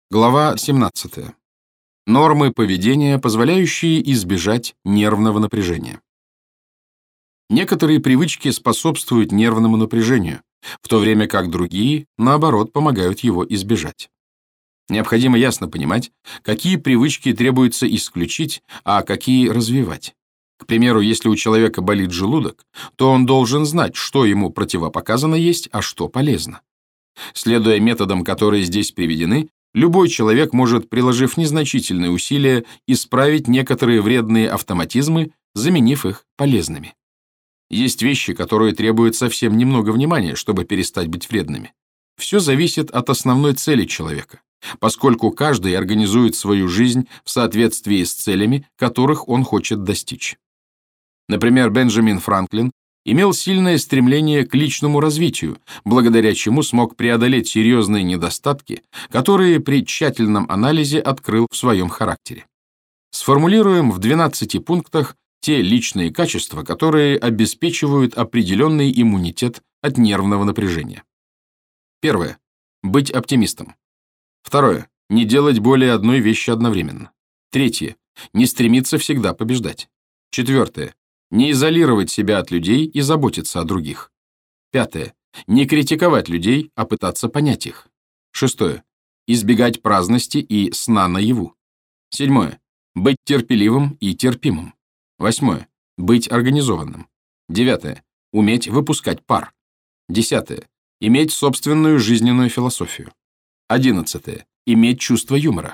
Глава 17. Нормы поведения, позволяющие избежать нервного напряжения. Некоторые привычки способствуют нервному напряжению, в то время как другие, наоборот, помогают его избежать. Необходимо ясно понимать, какие привычки требуется исключить, а какие развивать. К примеру, если у человека болит желудок, то он должен знать, что ему противопоказано есть, а что полезно. Следуя методам, которые здесь приведены, любой человек может, приложив незначительные усилия, исправить некоторые вредные автоматизмы, заменив их полезными. Есть вещи, которые требуют совсем немного внимания, чтобы перестать быть вредными. Все зависит от основной цели человека, поскольку каждый организует свою жизнь в соответствии с целями, которых он хочет достичь. Например, Бенджамин Франклин имел сильное стремление к личному развитию, благодаря чему смог преодолеть серьезные недостатки, которые при тщательном анализе открыл в своем характере. Сформулируем в 12 пунктах те личные качества, которые обеспечивают определенный иммунитет от нервного напряжения. Первое. Быть оптимистом. Второе. Не делать более одной вещи одновременно. Третье. Не стремиться всегда побеждать. Четвертое. Не изолировать себя от людей и заботиться о других. Пятое. Не критиковать людей, а пытаться понять их. Шестое. Избегать праздности и сна наяву. Седьмое. Быть терпеливым и терпимым. Восьмое. Быть организованным. Девятое. Уметь выпускать пар. Десятое. Иметь собственную жизненную философию. 11. Иметь чувство юмора.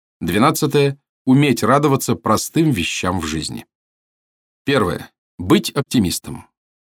12. Уметь радоваться простым вещам в жизни. Первое. Быть оптимистом.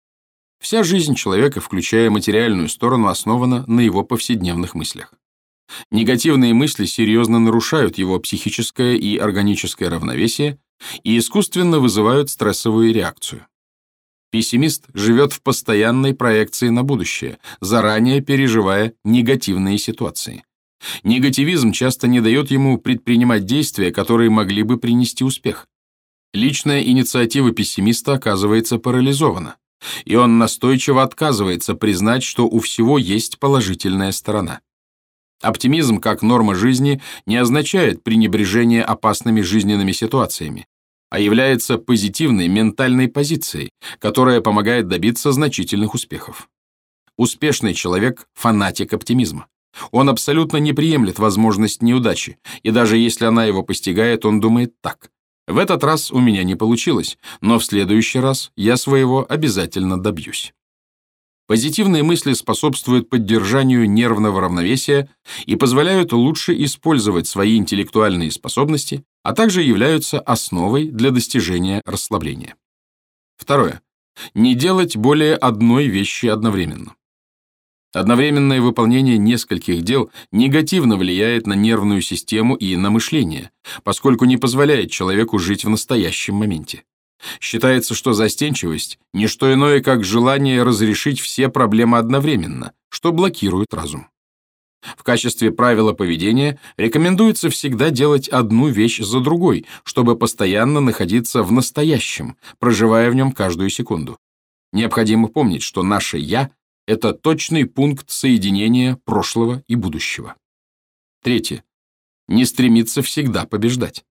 Вся жизнь человека, включая материальную сторону, основана на его повседневных мыслях. Негативные мысли серьезно нарушают его психическое и органическое равновесие и искусственно вызывают стрессовую реакцию. Пессимист живет в постоянной проекции на будущее, заранее переживая негативные ситуации. Негативизм часто не дает ему предпринимать действия, которые могли бы принести успех. Личная инициатива пессимиста оказывается парализована, и он настойчиво отказывается признать, что у всего есть положительная сторона. Оптимизм как норма жизни не означает пренебрежение опасными жизненными ситуациями, а является позитивной ментальной позицией, которая помогает добиться значительных успехов. Успешный человек – фанатик оптимизма. Он абсолютно не приемлет возможность неудачи, и даже если она его постигает, он думает так: в этот раз у меня не получилось, но в следующий раз я своего обязательно добьюсь. Позитивные мысли способствуют поддержанию нервного равновесия и позволяют лучше использовать свои интеллектуальные способности, а также являются основой для достижения расслабления. Второе. Не делать более одной вещи одновременно. Одновременное выполнение нескольких дел негативно влияет на нервную систему и на мышление, поскольку не позволяет человеку жить в настоящем моменте. Считается, что застенчивость – не что иное, как желание разрешить все проблемы одновременно, что блокирует разум. В качестве правила поведения рекомендуется всегда делать одну вещь за другой, чтобы постоянно находиться в настоящем, проживая в нем каждую секунду. Необходимо помнить, что наше «я» – это точный пункт соединения прошлого и будущего. Третье. Не стремиться всегда побеждать.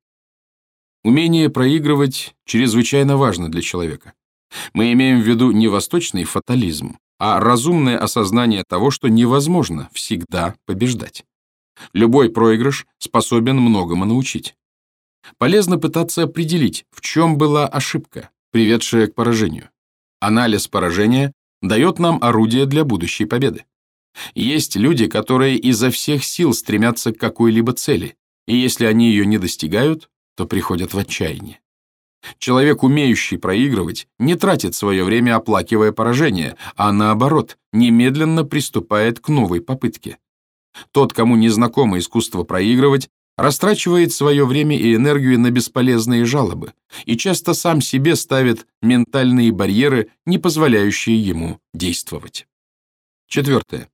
Умение проигрывать чрезвычайно важно для человека. Мы имеем в виду не восточный фатализм, а разумное осознание того, что невозможно всегда побеждать. Любой проигрыш способен многому научить. Полезно пытаться определить, в чем была ошибка, приведшая к поражению. Анализ поражения дает нам орудие для будущей победы. Есть люди, которые изо всех сил стремятся к какой-либо цели, и если они ее не достигают, то приходят в отчаяние. Человек, умеющий проигрывать, не тратит свое время, оплакивая поражение, а наоборот, немедленно приступает к новой попытке. Тот, кому не знакомо искусство проигрывать, растрачивает свое время и энергию на бесполезные жалобы и часто сам себе ставит ментальные барьеры, не позволяющие ему действовать. Четвертое.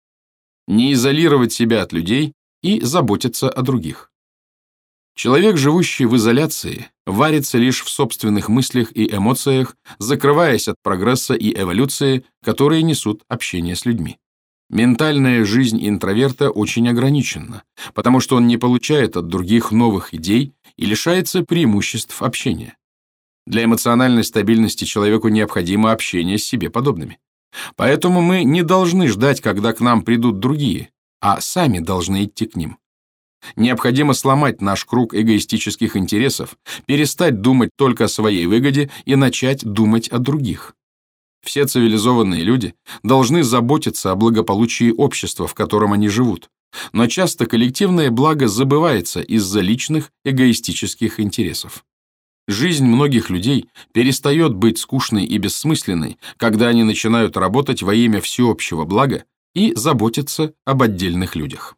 Не изолировать себя от людей и заботиться о других. Человек, живущий в изоляции, варится лишь в собственных мыслях и эмоциях, закрываясь от прогресса и эволюции, которые несут общение с людьми. Ментальная жизнь интроверта очень ограничена, потому что он не получает от других новых идей и лишается преимуществ общения. Для эмоциональной стабильности человеку необходимо общение с себе подобными. Поэтому мы не должны ждать, когда к нам придут другие, а сами должны идти к ним. Необходимо сломать наш круг эгоистических интересов, перестать думать только о своей выгоде и начать думать о других. Все цивилизованные люди должны заботиться о благополучии общества, в котором они живут, но часто коллективное благо забывается из-за личных эгоистических интересов. Жизнь многих людей перестает быть скучной и бессмысленной, когда они начинают работать во имя всеобщего блага и заботиться об отдельных людях.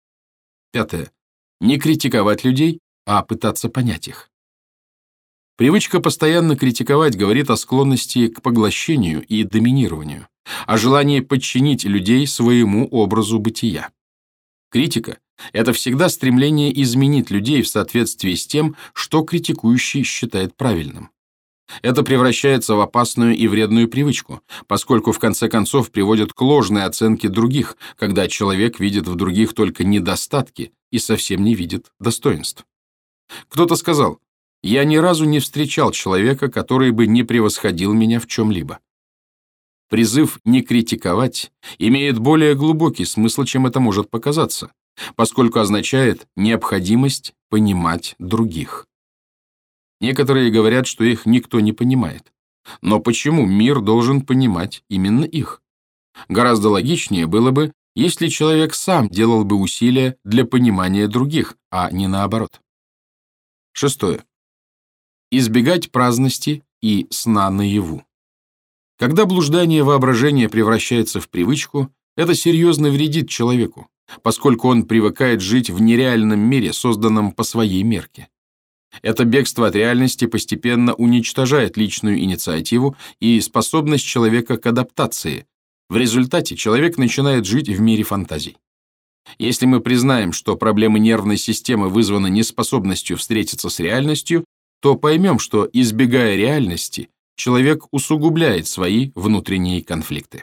5. Не критиковать людей, а пытаться понять их. Привычка постоянно критиковать говорит о склонности к поглощению и доминированию, о желании подчинить людей своему образу бытия. Критика – это всегда стремление изменить людей в соответствии с тем, что критикующий считает правильным. Это превращается в опасную и вредную привычку, поскольку в конце концов приводит к ложной оценке других, когда человек видит в других только недостатки и совсем не видит достоинств. Кто-то сказал: «Я ни разу не встречал человека, который бы не превосходил меня в чем-либо». Призыв не критиковать имеет более глубокий смысл, чем это может показаться, поскольку означает необходимость понимать других. Некоторые говорят, что их никто не понимает. Но почему мир должен понимать именно их? Гораздо логичнее было бы, если человек сам делал бы усилия для понимания других, а не наоборот. 6. Избегать праздности и сна наяву. Когда блуждание воображения превращается в привычку, это серьезно вредит человеку, поскольку он привыкает жить в нереальном мире, созданном по своей мерке. Это бегство от реальности постепенно уничтожает личную инициативу и способность человека к адаптации. В результате человек начинает жить в мире фантазий. Если мы признаем, что проблемы нервной системы вызваны неспособностью встретиться с реальностью, то поймем, что, избегая реальности, человек усугубляет свои внутренние конфликты.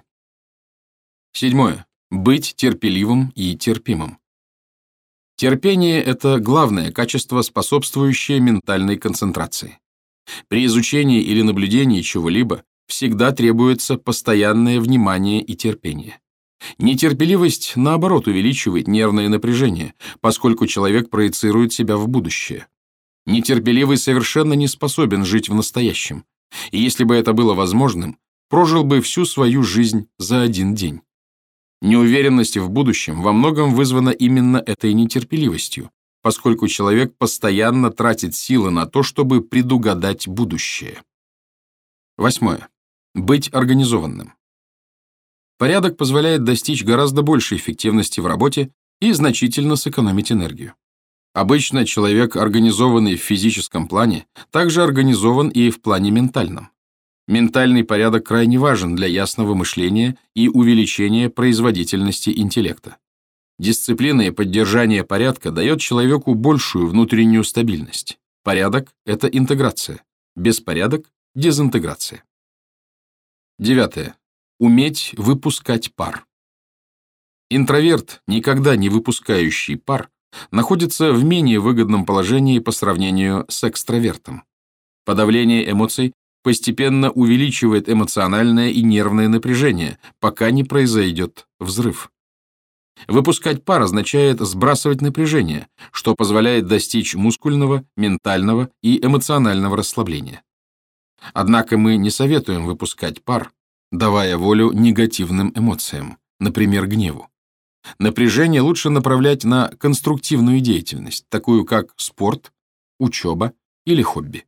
7. Быть терпеливым и терпимым. Терпение – это главное качество, способствующее ментальной концентрации. При изучении или наблюдении чего-либо всегда требуется постоянное внимание и терпение. Нетерпеливость, наоборот, увеличивает нервное напряжение, поскольку человек проецирует себя в будущее. Нетерпеливый совершенно не способен жить в настоящем, и если бы это было возможным, прожил бы всю свою жизнь за один день. Неуверенность в будущем во многом вызвана именно этой нетерпеливостью, поскольку человек постоянно тратит силы на то, чтобы предугадать будущее. 8. Быть организованным. Порядок позволяет достичь гораздо большей эффективности в работе и значительно сэкономить энергию. Обычно человек, организованный в физическом плане, также организован и в плане ментальном. Ментальный порядок крайне важен для ясного мышления и увеличения производительности интеллекта. Дисциплина и поддержание порядка дает человеку большую внутреннюю стабильность. Порядок – это интеграция. Беспорядок – дезинтеграция. 9. Уметь выпускать пар. Интроверт, никогда не выпускающий пар, находится в менее выгодном положении по сравнению с экстравертом. Подавление эмоций постепенно увеличивает эмоциональное и нервное напряжение, пока не произойдет взрыв. Выпускать пар означает сбрасывать напряжение, что позволяет достичь мускульного, ментального и эмоционального расслабления. Однако мы не советуем выпускать пар, давая волю негативным эмоциям, например, гневу. Напряжение лучше направлять на конструктивную деятельность, такую как спорт, учеба или хобби.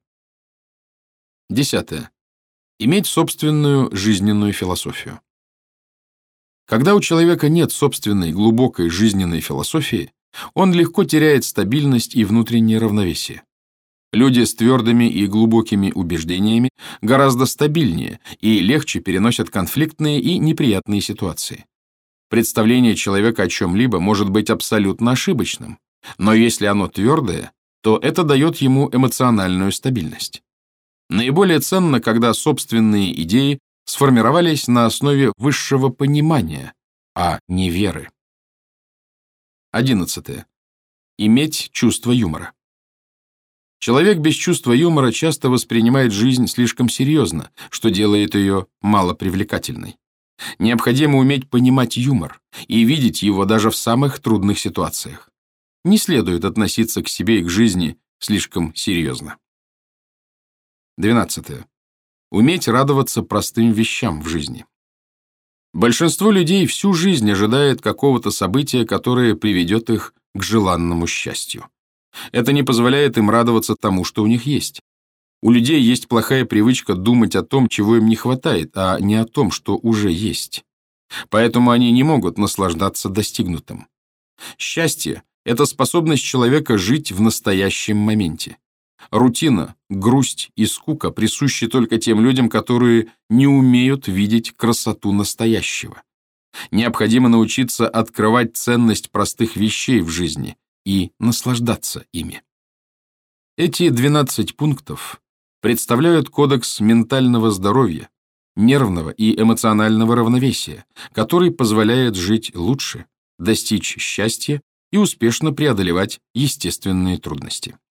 10. Иметь собственную жизненную философию. Когда у человека нет собственной глубокой жизненной философии, он легко теряет стабильность и внутреннее равновесие. Люди с твердыми и глубокими убеждениями гораздо стабильнее и легче переносят конфликтные и неприятные ситуации. Представление человека о чем-либо может быть абсолютно ошибочным, но если оно твердое, то это дает ему эмоциональную стабильность. Наиболее ценно, когда собственные идеи сформировались на основе высшего понимания, а не веры. 11. Иметь чувство юмора. Человек без чувства юмора часто воспринимает жизнь слишком серьезно, что делает ее малопривлекательной. Необходимо уметь понимать юмор и видеть его даже в самых трудных ситуациях. Не следует относиться к себе и к жизни слишком серьезно. 12. Уметь радоваться простым вещам в жизни. Большинство людей всю жизнь ожидает какого-то события, которое приведет их к желанному счастью. Это не позволяет им радоваться тому, что у них есть. У людей есть плохая привычка думать о том, чего им не хватает, а не о том, что уже есть. Поэтому они не могут наслаждаться достигнутым. Счастье – это способность человека жить в настоящем моменте. Рутина, грусть и скука присущи только тем людям, которые не умеют видеть красоту настоящего. Необходимо научиться открывать ценность простых вещей в жизни и наслаждаться ими. Эти 12 пунктов представляют кодекс ментального здоровья, нервного и эмоционального равновесия, который позволяет жить лучше, достичь счастья и успешно преодолевать естественные трудности.